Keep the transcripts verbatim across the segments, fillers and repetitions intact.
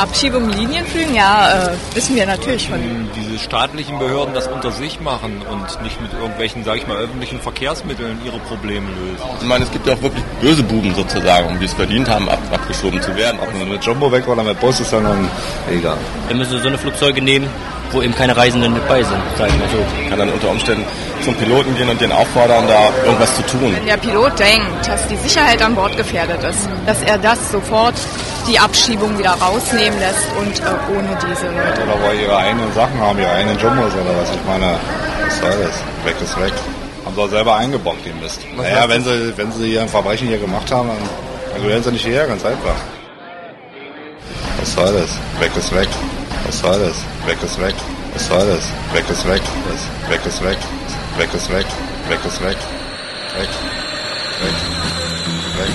Abschiebung Linienflügen, ja, äh, wissen wir natürlich von. Diese staatlichen Behörden das unter sich machen und nicht mit irgendwelchen, sage ich mal, öffentlichen Verkehrsmitteln ihre Probleme lösen. Ich meine, es gibt ja auch wirklich böse Buben sozusagen, die es verdient haben, ab, abgeschoben zu werden. Ob man mit Jumbo weg oder mit Bus ist dann egal. Wir müssen so eine Flugzeuge nehmen, wo eben keine Reisenden mit bei sind, sagen wir so. Kann dann unter Umständen zum Piloten gehen und den auffordern, da irgendwas zu tun. Wenn der Pilot denkt, dass die Sicherheit an Bord gefährdet ist, dass er das sofort die Abschiebung wieder rausnehmen lässt und äh, ohne diese Leute. Oder weil ihre eigenen Sachen haben, ihre eigenen Jumbos oder was. Ich meine, was soll das? Weg ist weg. Haben sie auch selber eingebombt, den Mist. Was naja, wenn sie, wenn sie hier ein Verbrechen hier gemacht haben, dann, dann gehören sie nicht hierher, ganz einfach. Was soll das? Weg ist weg. Was soll das? Weg ist weg. Was soll das? Weg ist weg. Was? Weg ist weg. Weg ist weg. Weg ist weg. Weg. Weg. Weg.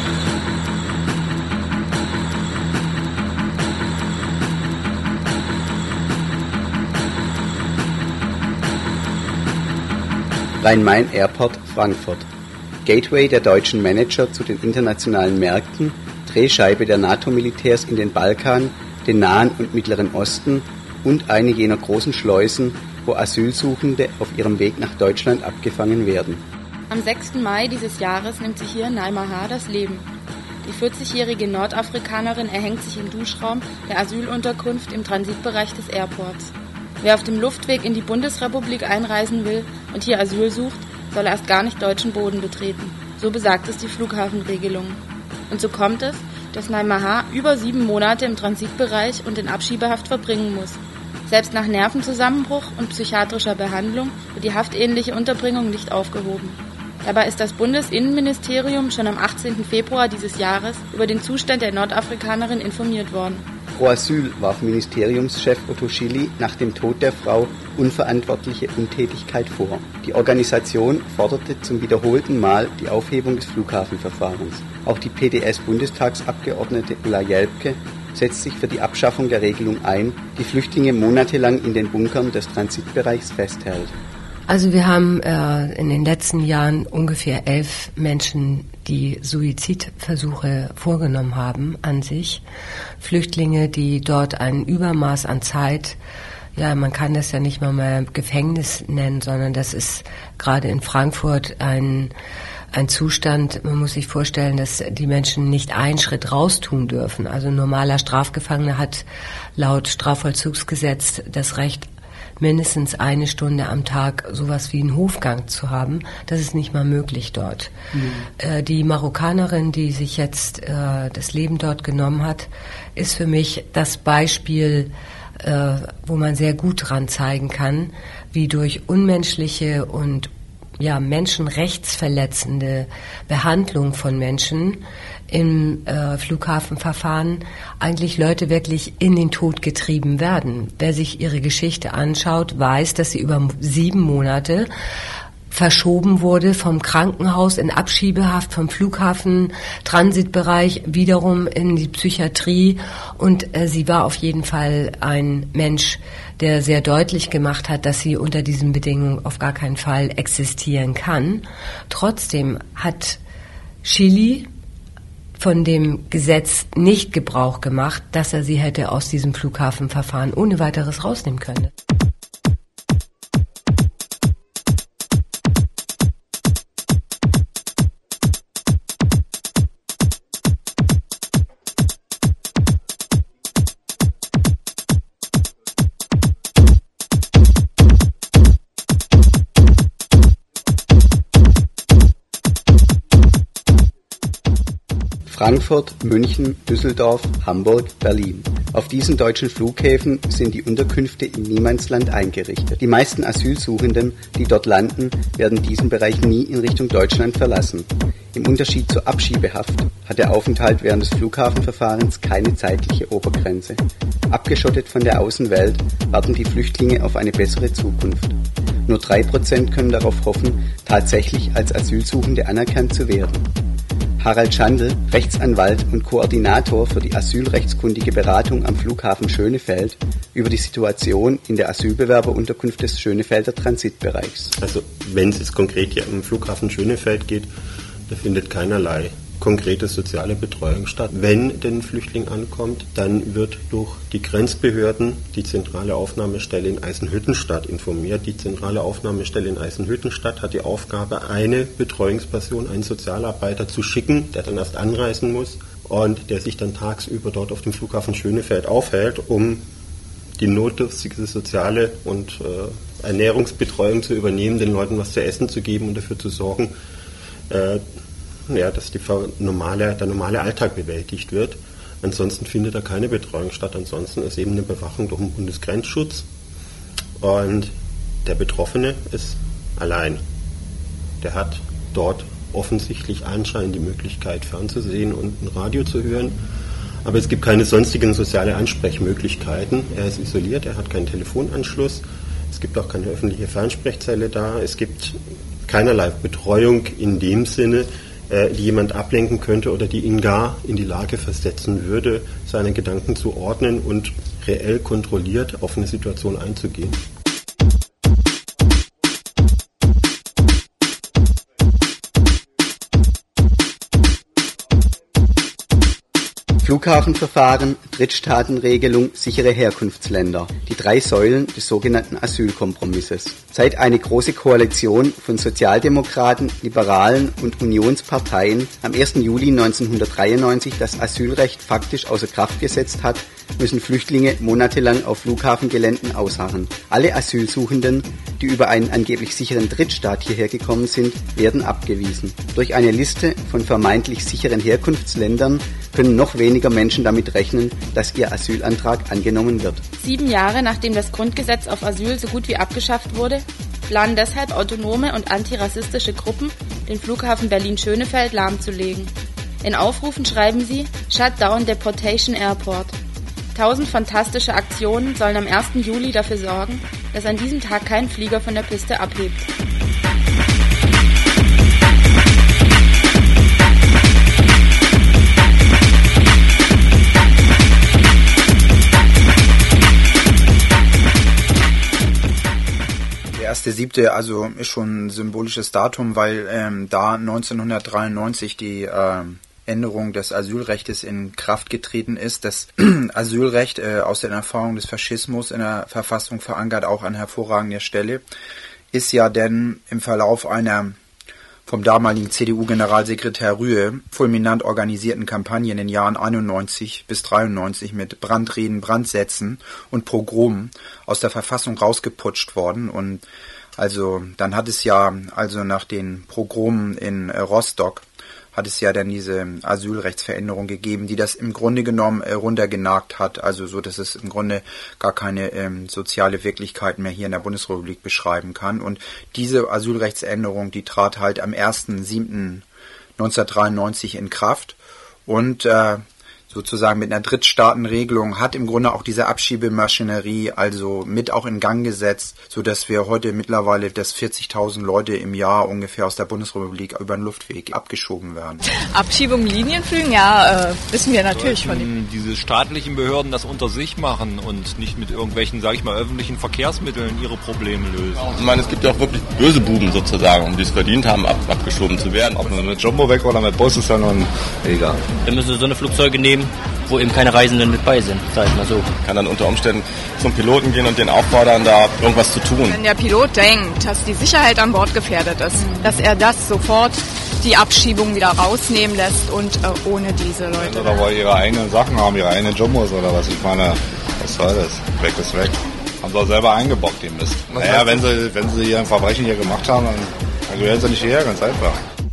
Rhein-Main Airport Frankfurt. Gateway der deutschen Manager zu den internationalen Märkten, Drehscheibe der NATO-Militärs in den Balkan, den Nahen und Mittleren Osten und eine jener großen Schleusen, wo Asylsuchende auf ihrem Weg nach Deutschland abgefangen werden. Am sechsten Mai dieses Jahres nimmt sich hier Naima H. das Leben. Die vierzigjährige Nordafrikanerin erhängt sich im Duschraum der Asylunterkunft im Transitbereich des Airports. Wer auf dem Luftweg in die Bundesrepublik einreisen will und hier Asyl sucht, soll erst gar nicht deutschen Boden betreten. So besagt es die Flughafenregelung. Und so kommt es, dass Naima H. über sieben Monate im Transitbereich und in Abschiebehaft verbringen muss. Selbst nach Nervenzusammenbruch und psychiatrischer Behandlung wird die haftähnliche Unterbringung nicht aufgehoben. Dabei ist das Bundesinnenministerium schon am achtzehnten Februar dieses Jahres über den Zustand der Nordafrikanerin informiert worden. Pro Asyl warf Ministeriumschef Otto Schily nach dem Tod der Frau unverantwortliche Untätigkeit vor. Die Organisation forderte zum wiederholten Mal die Aufhebung des Flughafenverfahrens. Auch die P D S-Bundestagsabgeordnete Ulla Jelpke setzt sich für die Abschaffung der Regelung ein, die Flüchtlinge monatelang in den Bunkern des Transitbereichs festhält. Also wir haben äh, in den letzten Jahren ungefähr elf Menschen, die Suizidversuche vorgenommen haben an sich. Flüchtlinge, die dort ein Übermaß an Zeit, ja, man kann das ja nicht mal mehr Gefängnis nennen, sondern das ist gerade in Frankfurt ein ein Zustand, man muss sich vorstellen, dass die Menschen nicht einen Schritt raus tun dürfen. Also ein normaler Strafgefangener hat laut Strafvollzugsgesetz das Recht, mindestens eine Stunde am Tag sowas wie einen Hofgang zu haben. Das ist nicht mal möglich dort. Mhm. Äh, die Marokkanerin, die sich jetzt äh, das Leben dort genommen hat, ist für mich das Beispiel, äh, wo man sehr gut dran zeigen kann, wie durch unmenschliche und ja, menschenrechtsverletzende Behandlung von Menschen im äh, Flughafenverfahren eigentlich Leute wirklich in den Tod getrieben werden. Wer sich ihre Geschichte anschaut, weiß, dass sie über sieben Monate verschoben wurde vom Krankenhaus in Abschiebehaft, vom Flughafen, Transitbereich, wiederum in die Psychiatrie. Und äh, sie war auf jeden Fall ein Mensch, der sehr deutlich gemacht hat, dass sie unter diesen Bedingungen auf gar keinen Fall existieren kann. Trotzdem hat Schily von dem Gesetz nicht Gebrauch gemacht, dass er sie hätte aus diesem Flughafenverfahren ohne weiteres rausnehmen können. Frankfurt, München, Düsseldorf, Hamburg, Berlin. Auf diesen deutschen Flughäfen sind die Unterkünfte im Niemandsland eingerichtet. Die meisten Asylsuchenden, die dort landen, werden diesen Bereich nie in Richtung Deutschland verlassen. Im Unterschied zur Abschiebehaft hat der Aufenthalt während des Flughafenverfahrens keine zeitliche Obergrenze. Abgeschottet von der Außenwelt warten die Flüchtlinge auf eine bessere Zukunft. Nur drei Prozent können darauf hoffen, tatsächlich als Asylsuchende anerkannt zu werden. Harald Schandl, Rechtsanwalt und Koordinator für die asylrechtskundige Beratung am Flughafen Schönefeld, über die Situation in der Asylbewerberunterkunft des Schönefelder Transitbereichs. Also wenn es jetzt konkret hier am Flughafen Schönefeld geht, da findet keinerlei konkrete soziale Betreuung statt. Wenn denn ein Flüchtling ankommt, dann wird durch die Grenzbehörden die zentrale Aufnahmestelle in Eisenhüttenstadt informiert. Die zentrale Aufnahmestelle in Eisenhüttenstadt hat die Aufgabe, eine Betreuungsperson, einen Sozialarbeiter zu schicken, der dann erst anreisen muss und der sich dann tagsüber dort auf dem Flughafen Schönefeld aufhält, um die notdürftige soziale und äh, Ernährungsbetreuung zu übernehmen, den Leuten was zu essen zu geben und dafür zu sorgen, äh, ja, dass die normale, der normale Alltag bewältigt wird. Ansonsten findet da keine Betreuung statt. Ansonsten ist eben eine Bewachung durch den Bundesgrenzschutz und der Betroffene ist allein. Der hat dort offensichtlich anscheinend die Möglichkeit, fernzusehen und ein Radio zu hören. Aber es gibt keine sonstigen soziale Ansprechmöglichkeiten. Er ist isoliert, er hat keinen Telefonanschluss. Es gibt auch keine öffentliche Fernsprechzelle da. Es gibt keinerlei Betreuung in dem Sinne, äh, die jemand ablenken könnte oder die ihn gar in die Lage versetzen würde, seine Gedanken zu ordnen und reell kontrolliert auf eine Situation einzugehen. Flughafenverfahren, Drittstaatenregelung, sichere Herkunftsländer. Die drei Säulen des sogenannten Asylkompromisses. Seit eine große Koalition von Sozialdemokraten, Liberalen und Unionsparteien am ersten Juli neunzehnhundertdreiundneunzig das Asylrecht faktisch außer Kraft gesetzt hat, müssen Flüchtlinge monatelang auf Flughafengeländen ausharren. Alle Asylsuchenden, die über einen angeblich sicheren Drittstaat hierher gekommen sind, werden abgewiesen. Durch eine Liste von vermeintlich sicheren Herkunftsländern können noch weniger Menschen damit rechnen, dass ihr Asylantrag angenommen wird. Sieben Jahre nachdem das Grundgesetz auf Asyl so gut wie abgeschafft wurde, planen deshalb autonome und antirassistische Gruppen, den Flughafen Berlin-Schönefeld lahmzulegen. In Aufrufen schreiben sie "Shut down Deportation Airport". Tausend fantastische Aktionen sollen am ersten Juli dafür sorgen, dass an diesem Tag kein Flieger von der Piste abhebt. Der erste siebte also ist schon ein symbolisches Datum, weil ähm, da neunzehnhundertdreiundneunzig die äh, Änderung des Asylrechts in Kraft getreten ist. Das Asylrecht äh, aus den Erfahrungen des Faschismus in der Verfassung verankert, auch an hervorragender Stelle, ist ja denn im Verlauf einer vom damaligen C D U-Generalsekretär Rühe fulminant organisierten Kampagne in den Jahren einundneunzig bis dreiundneunzig mit Brandreden, Brandsätzen und Pogromen aus der Verfassung rausgeputscht worden. Und also dann hat es ja also nach den Pogromen in äh, Rostock hat es ja dann diese Asylrechtsveränderung gegeben, die das im Grunde genommen äh, runtergenagt hat, also so, dass es im Grunde gar keine ähm, soziale Wirklichkeit mehr hier in der Bundesrepublik beschreiben kann. Und diese Asylrechtsänderung, die trat halt am ersten siebten neunzehnhundertdreiundneunzig in Kraft und äh, sozusagen mit einer Drittstaatenregelung hat im Grunde auch diese Abschiebemaschinerie also mit auch in Gang gesetzt, sodass wir heute mittlerweile, dass vierzigtausend Leute im Jahr ungefähr aus der Bundesrepublik über den Luftweg abgeschoben werden. Abschiebung, Linienflügen, ja, äh, wissen wir natürlich von den. Diese staatlichen Behörden das unter sich machen und nicht mit irgendwelchen, sage ich mal, öffentlichen Verkehrsmitteln ihre Probleme lösen. Ich meine, es gibt ja auch wirklich böse Buben sozusagen, um die es verdient haben, ab, abgeschoben zu werden. Ob man mit Jumbo weg oder mit Bus ist ja nun egal. Dann müssen wir so eine Flugzeuge nehmen, wo eben keine Reisenden mit bei sind, sag ich mal so. Kann dann unter Umständen zum Piloten gehen und den auffordern, da irgendwas zu tun. Wenn der Pilot denkt, dass die Sicherheit an Bord gefährdet ist, dass er das sofort die Abschiebung wieder rausnehmen lässt und äh, ohne diese Leute. Oder wollen ihre eigenen Sachen haben, ihre eigenen Jumbos oder was. Ich meine, was soll das? Weg ist weg. Haben sie auch selber eingebockt, den Mist. Was naja, wenn sie, wenn sie hier ein Verbrechen hier gemacht haben, dann, dann gehören sie nicht hierher, ganz einfach.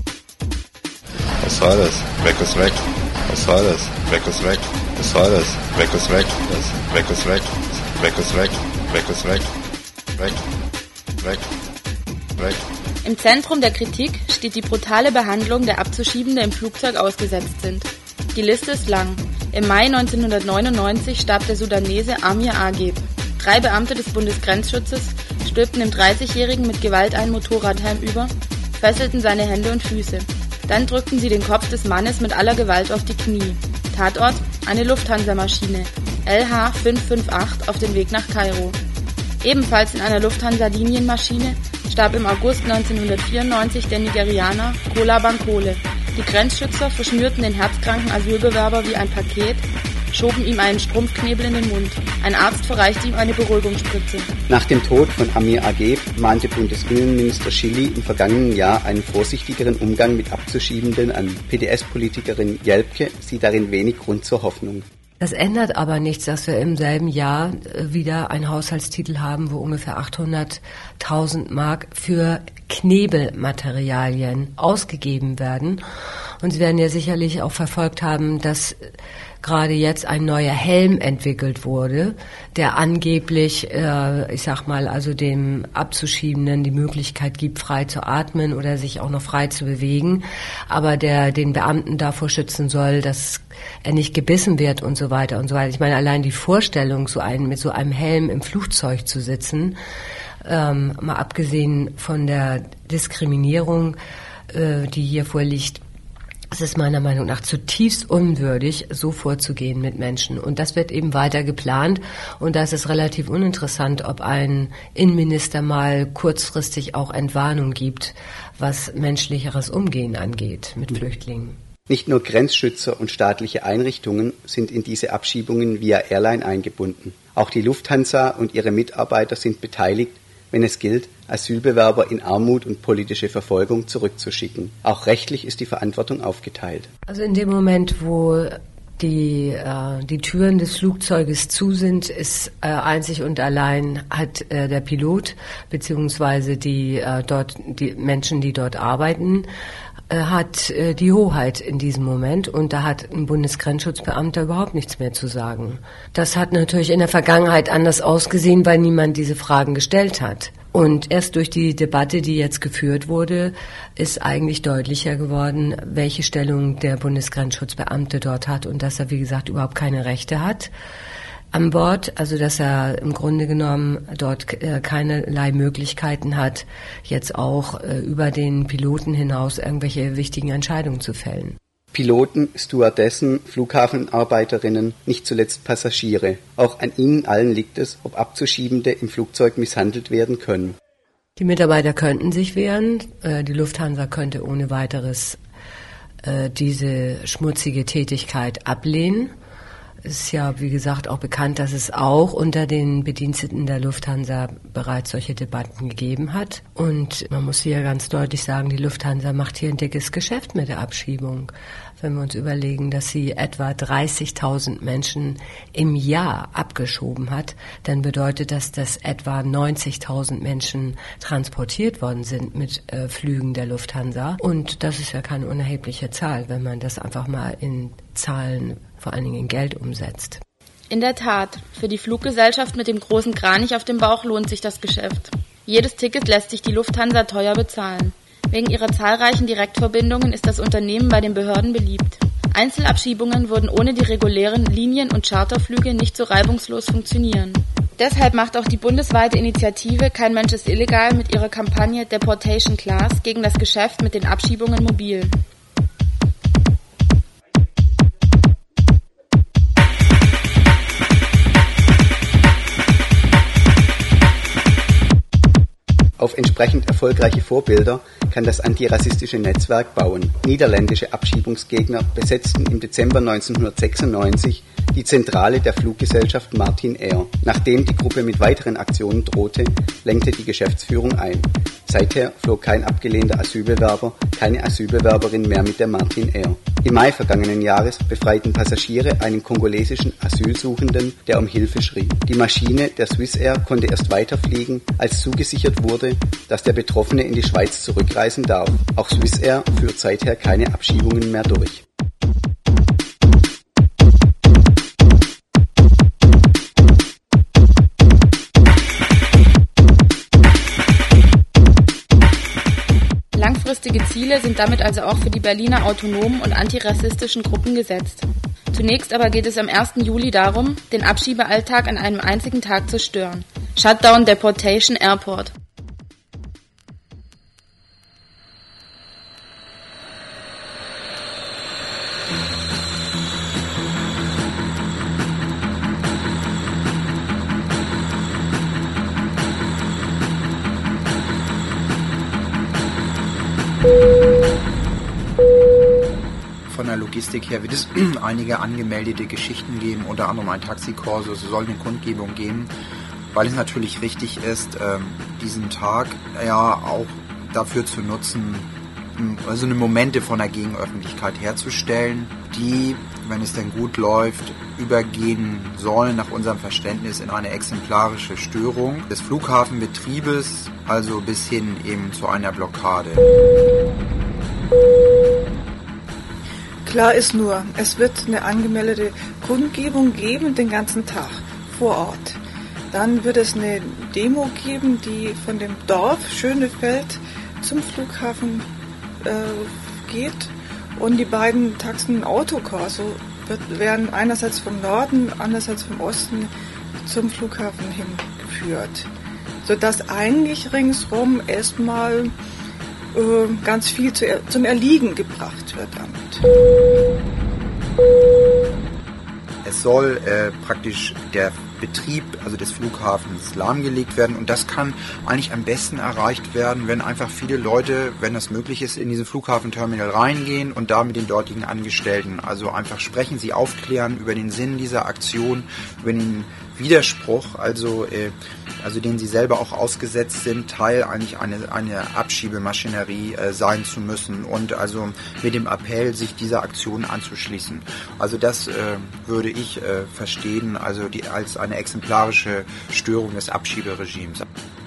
Was soll das? Weg ist weg. Was soll das? Weg ist weg. Was soll das? Weg ist weg. Das weg ist weg. Weg ist weg. Weg ist weg. Weg. Weg. Weg. Im Zentrum der Kritik steht die brutale Behandlung der Abzuschiebenden, die im Flugzeug ausgesetzt sind. Die Liste ist lang. Im Mai neunzehnhundertneunundneunzig starb der Sudanese Amir Agib. Drei Beamte des Bundesgrenzschutzes stülpten dem dreißigjährigen mit Gewalt einen Motorradhelm über, fesselten seine Hände und Füße. Dann drückten sie den Kopf des Mannes mit aller Gewalt auf die Knie. Tatort: eine Lufthansa-Maschine, L H fünf fünf acht, auf dem Weg nach Kairo. Ebenfalls in einer Lufthansa-Linienmaschine starb im August neunzehnhundertvierundneunzig der Nigerianer Kola Bankole, Die Grenzschützer verschnürten den herzkranken Asylbewerber wie ein Paket, schoben ihm einen Strumpfknebel in den Mund. Ein Arzt verreichte ihm eine Beruhigungsspritze. Nach dem Tod von Amir Ageb mahnte Bundesinnenminister Schilly im vergangenen Jahr einen vorsichtigeren Umgang mit Abzuschiebenden an. P D S-Politikerin Jelpke sieht darin wenig Grund zur Hoffnung. Das ändert aber nichts, dass wir im selben Jahr wieder einen Haushaltstitel haben, wo ungefähr achthunderttausend Mark für Knebelmaterialien ausgegeben werden. Und Sie werden ja sicherlich auch verfolgt haben, dass gerade jetzt ein neuer Helm entwickelt wurde, der angeblich, äh, ich sag mal, also dem Abzuschiebenden die Möglichkeit gibt, frei zu atmen oder sich auch noch frei zu bewegen, aber der den Beamten davor schützen soll, dass er nicht gebissen wird und so weiter und so weiter. Ich meine, allein die Vorstellung, so einen, mit so einem Helm im Flugzeug zu sitzen, ähm, mal abgesehen von der Diskriminierung, äh, die hier vorliegt, es ist meiner Meinung nach zutiefst unwürdig, so vorzugehen mit Menschen. Und das wird eben weiter geplant. Und da ist es relativ uninteressant, ob ein Innenminister mal kurzfristig auch Entwarnung gibt, was menschlicheres Umgehen angeht mit Flüchtlingen. Nicht nur Grenzschützer und staatliche Einrichtungen sind in diese Abschiebungen via Airline eingebunden. Auch die Lufthansa und ihre Mitarbeiter sind beteiligt, wenn es gilt, Asylbewerber in Armut und politische Verfolgung zurückzuschicken. Auch rechtlich ist die Verantwortung aufgeteilt. Also in dem Moment, wo die, äh, die Türen des Flugzeuges zu sind, ist äh, einzig und allein hat äh, der Pilot beziehungsweise die äh, dort die Menschen, die dort arbeiten, äh, hat äh, die Hoheit in diesem Moment, und da hat ein Bundesgrenzschutzbeamter überhaupt nichts mehr zu sagen. Das hat natürlich in der Vergangenheit anders ausgesehen, weil niemand diese Fragen gestellt hat. Und erst durch die Debatte, die jetzt geführt wurde, ist eigentlich deutlicher geworden, welche Stellung der Bundesgrenzschutzbeamte dort hat und dass er, wie gesagt, überhaupt keine Rechte hat an Bord. Also dass er im Grunde genommen dort äh, keinerlei Möglichkeiten hat, jetzt auch äh, über den Piloten hinaus irgendwelche wichtigen Entscheidungen zu fällen. Piloten, Stewardessen, Flughafenarbeiterinnen, nicht zuletzt Passagiere. Auch an ihnen allen liegt es, ob Abzuschiebende im Flugzeug misshandelt werden können. Die Mitarbeiter könnten sich wehren. Die Lufthansa könnte ohne weiteres diese schmutzige Tätigkeit ablehnen. Es ist ja, wie gesagt, auch bekannt, dass es auch unter den Bediensteten der Lufthansa bereits solche Debatten gegeben hat. Und man muss hier ganz deutlich sagen, die Lufthansa macht hier ein dickes Geschäft mit der Abschiebung. Wenn wir uns überlegen, dass sie etwa dreißigtausend Menschen im Jahr abgeschoben hat, dann bedeutet das, dass etwa neunzigtausend Menschen transportiert worden sind mit äh, Flügen der Lufthansa. Und das ist ja keine unerhebliche Zahl, wenn man das einfach mal in Zahlen, vor allen Dingen in Geld umsetzt. In der Tat, für die Fluggesellschaft mit dem großen Kranich auf dem Bauch lohnt sich das Geschäft. Jedes Ticket lässt sich die Lufthansa teuer bezahlen. Wegen ihrer zahlreichen Direktverbindungen ist das Unternehmen bei den Behörden beliebt. Einzelabschiebungen würden ohne die regulären Linien- und Charterflüge nicht so reibungslos funktionieren. Deshalb macht auch die bundesweite Initiative Kein Mensch ist illegal mit ihrer Kampagne Deportation Class gegen das Geschäft mit den Abschiebungen mobil. Auf entsprechend erfolgreiche Vorbilder kann das antirassistische Netzwerk bauen. Niederländische Abschiebungsgegner besetzten im Dezember neunzehnhundertsechsundneunzig die Zentrale der Fluggesellschaft Martin Air. Nachdem die Gruppe mit weiteren Aktionen drohte, lenkte die Geschäftsführung ein. Seither flog kein abgelehnter Asylbewerber, keine Asylbewerberin mehr mit der Martin Air. Im Mai vergangenen Jahres befreiten Passagiere einen kongolesischen Asylsuchenden, der um Hilfe schrie. Die Maschine der Swissair konnte erst weiterfliegen, als zugesichert wurde, dass der Betroffene in die Schweiz zurückreisen darf. Auch Swissair führt seither keine Abschiebungen mehr durch. Langfristige Ziele sind damit also auch für die Berliner autonomen und antirassistischen Gruppen gesetzt. Zunächst aber geht es am ersten Juli darum, den Abschiebealltag an einem einzigen Tag zu stören. Shutdown Deportation Airport. der Logistik her wird es einige angemeldete Geschichten geben, unter anderem ein Taxikorso, es soll eine Kundgebung geben, weil es natürlich wichtig ist, diesen Tag ja auch dafür zu nutzen, also eine Momente von der Gegenöffentlichkeit herzustellen, die, wenn es denn gut läuft, übergehen sollen nach unserem Verständnis in eine exemplarische Störung des Flughafenbetriebes, also bis hin eben zu einer Blockade. Klar ist nur, es wird eine angemeldete Kundgebung geben den ganzen Tag vor Ort. Dann wird es eine Demo geben, die von dem Dorf Schönefeld zum Flughafen äh, geht. Und die beiden Taxen Autokorso wird, werden einerseits vom Norden, andererseits vom Osten zum Flughafen hingeführt. Sodass eigentlich ringsrum erstmal äh, ganz viel zu, zum Erliegen gebracht wird damit. Es soll äh, praktisch der Betrieb, also des Flughafens, lahmgelegt werden und das kann eigentlich am besten erreicht werden, wenn einfach viele Leute, wenn das möglich ist, in diesen Flughafenterminal reingehen und da mit den dortigen Angestellten, also einfach sprechen, sie aufklären über den Sinn dieser Aktion, über den Widerspruch, also äh, also den sie selber auch ausgesetzt sind, Teil eigentlich eine, eine Abschiebemaschinerie äh, sein zu müssen und also mit dem Appell, sich dieser Aktion anzuschließen. Also das äh, würde ich äh, verstehen, also die, als eine exemplarische Störung des Abschieberegimes.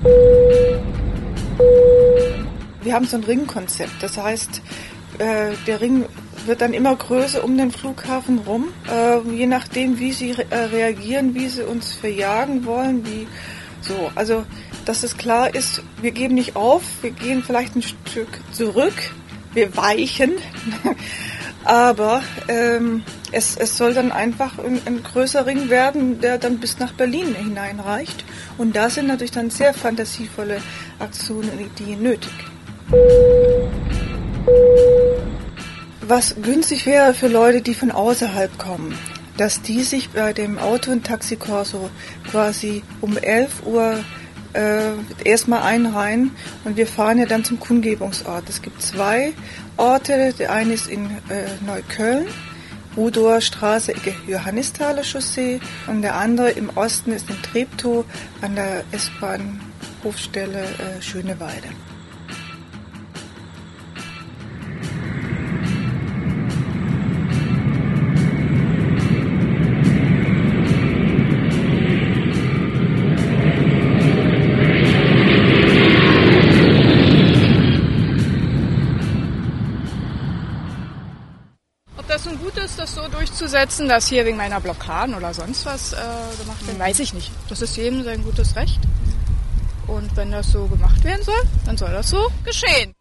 Wir haben so ein Ringkonzept, das heißt, äh, der Ring wird dann immer größer um den Flughafen rum, äh, je nachdem, wie sie re- äh, reagieren, wie sie uns verjagen wollen, wie so, also, dass es klar ist, wir geben nicht auf, wir gehen vielleicht ein Stück zurück, wir weichen, aber ähm, es, es soll dann einfach ein, ein größerer Ring werden, der dann bis nach Berlin hineinreicht. Und da sind natürlich dann sehr fantasievolle Aktionen und Ideen nötig. Was günstig wäre für Leute, die von außerhalb kommen, dass die sich bei dem Auto- und Taxikorso quasi um elf Uhr äh, erstmal einreihen und wir fahren ja dann zum Kundgebungsort. Es gibt zwei Orte, der eine ist in äh, Neukölln, Rudower Straße, Ecke Johannisthaler Chaussee und der andere im Osten ist in Treptow an der S-Bahn-Hofstelle äh, Schöneweide. Das so durchzusetzen, dass hier wegen meiner Blockaden oder sonst was äh, gemacht wird, weiß ich nicht. Das ist jedem sein gutes Recht. Und wenn das so gemacht werden soll, dann soll das so geschehen.